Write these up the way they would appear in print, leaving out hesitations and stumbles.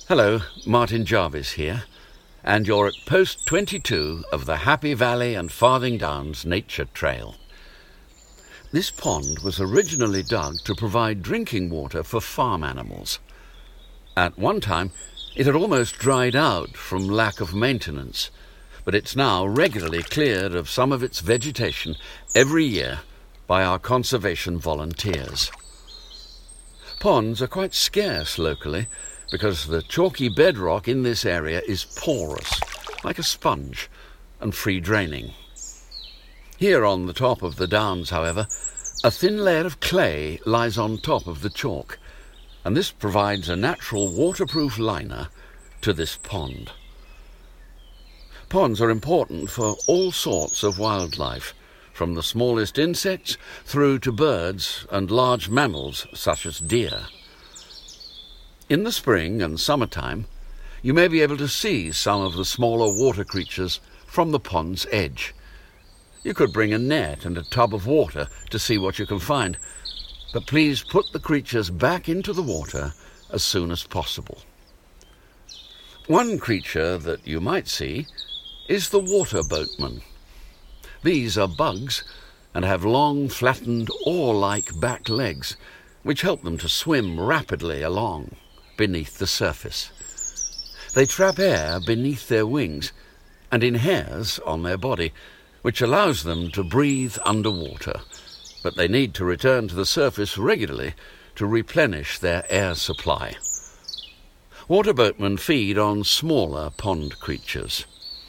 Hello, Martin Jarvis here, and you're at post 22 of the Happy Valley and Farthing Downs Nature Trail. This pond was originally dug to provide drinking water for farm animals. At one time, it had almost dried out from lack of maintenance, but it's now regularly cleared of some of its vegetation every year by our conservation volunteers. Ponds are quite scarce locally, because the chalky bedrock in this area is porous, like a sponge, and free-draining. Here on the top of the downs, however, a thin layer of clay lies on top of the chalk, and this provides a natural waterproof liner to this pond. Ponds are important for all sorts of wildlife, from the smallest insects through to birds and large mammals such as deer. In the spring and summertime, you may be able to see some of the smaller water creatures from the pond's edge. You could bring a net and a tub of water to see what you can find, but please put the creatures back into the water as soon as possible. One creature that you might see is the water boatman. These are bugs and have long, flattened, oar-like back legs, which help them to swim rapidly along beneath the surface. They trap air beneath their wings and in hairs on their body, which allows them to breathe underwater, but they need to return to the surface regularly to replenish their air supply. Water boatmen feed on smaller pond creatures.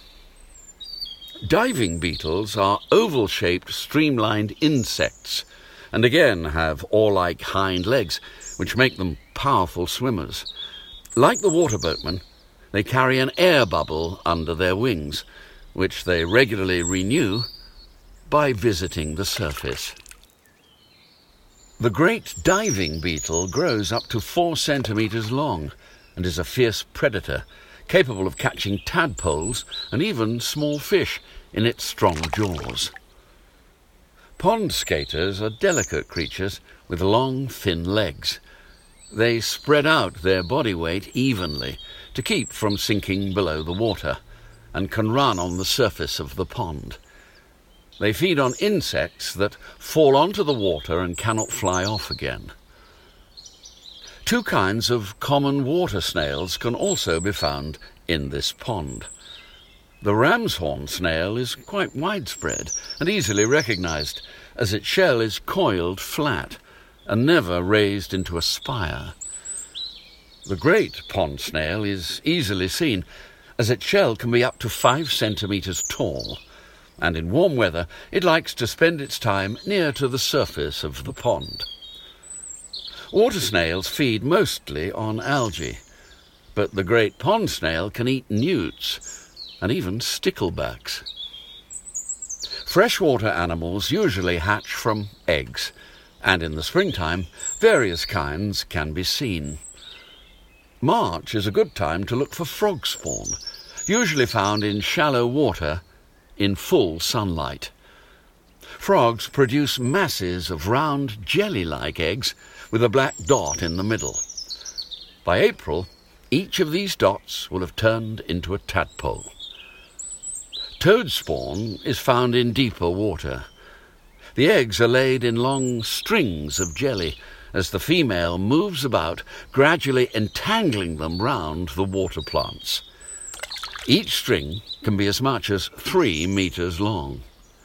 Diving beetles are oval-shaped, streamlined insects, and again have oar-like hind legs, which make them powerful swimmers. Like the water boatmen, they carry an air bubble under their wings, which they regularly renew by visiting the surface. The great diving beetle grows up to 4 centimeters long and is a fierce predator, capable of catching tadpoles and even small fish in its strong jaws. Pond skaters are delicate creatures with long, thin legs. They spread out their body weight evenly to keep from sinking below the water and can run on the surface of the pond. They feed on insects that fall onto the water and cannot fly off again. 2 kinds of common water snails can also be found in this pond. The ram's horn snail is quite widespread and easily recognized, as its shell is coiled flat and never raised into a spire. The great pond snail is easily seen, as its shell can be up to 5 centimeters tall, and in warm weather it likes to spend its time near to the surface of the pond. Water snails feed mostly on algae, but the great pond snail can eat newts and even sticklebacks. Freshwater animals usually hatch from eggs, and in the springtime, various kinds can be seen. March is a good time to look for frog spawn, usually found in shallow water in full sunlight. Frogs produce masses of round, jelly-like eggs with a black dot in the middle. By April, each of these dots will have turned into a tadpole. Toad spawn is found in deeper water. The eggs are laid in long strings of jelly as the female moves about, gradually entangling them round the water plants. Each string can be as much as 3 meters long.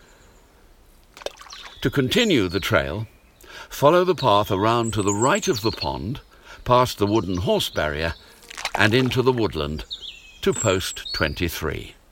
To continue the trail, follow the path around to the right of the pond, past the wooden horse barrier, and into the woodland to post 23.